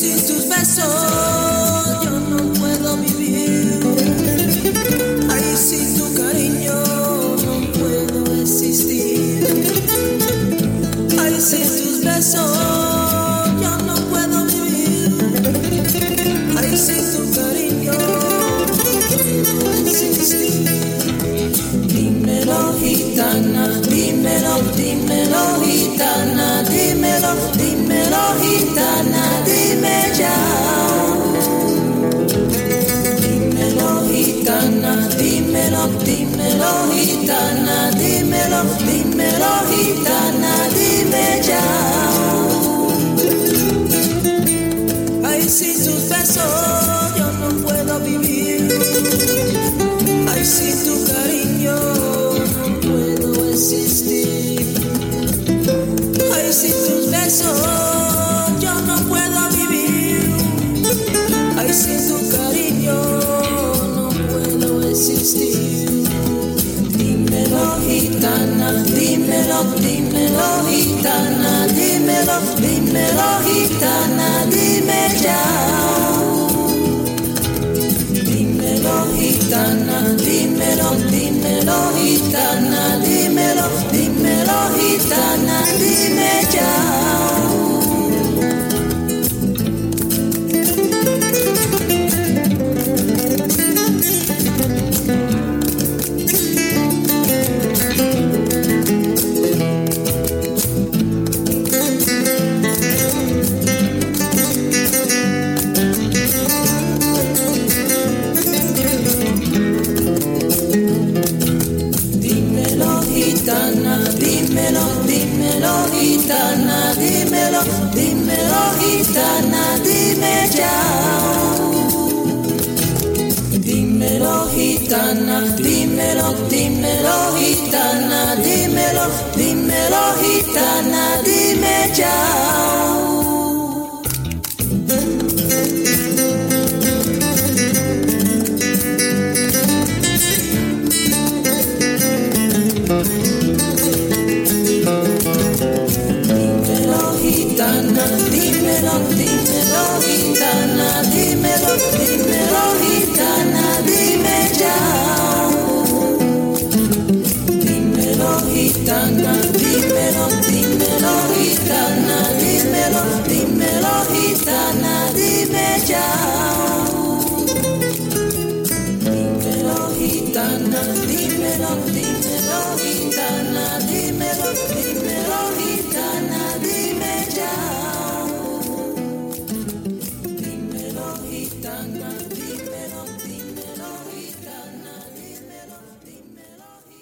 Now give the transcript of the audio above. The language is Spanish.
sin tus besos yo no puedo vivir. Ay, sin tu cariño no puedo existir. Ay, sin tus besos yo no puedo vivir. Ay, sin tu cariño no puedo existir. Dímelo, gitana, dímelo, dímelo, gitana, dímelo, dímelo, gitana, dime ya. Dímelo, gitana, dímelo, dímelo, gitana, dímelo, dímelo, gitana, dime ya. Ay, sin tus besos yo no puedo vivir. Ay, sin tu cariño no puedo existir. Ay, sin tus besos yo no puedo vivir. Ay, sin tu cariño no puedo existir. Dímelo, gitana, dímelo, dímelo, gitana, dímelo, dímelo, gitana, dime ya. Dímelo, gitana, dímelo, dímelo, gitana, dímelo, dímelo, gitana, dime ya. Dímelo, dímelo, gitana, dímelo, dímelo, gitana, dime ya. Dímelo, gitana, dímelo, dímelo, gitana, dímelo, dímelo, gitana, dime ya. Dímelo, dímelo, gitana, dímelo, dímelo, gitana, dime ya. Dímelo, gitana, dímelo, dímelo, gitana, dímelo, dímelo, gitana, dime ya. Dímelo, gitana, dímelo, dímelo, gitana, dímelo, dímelo.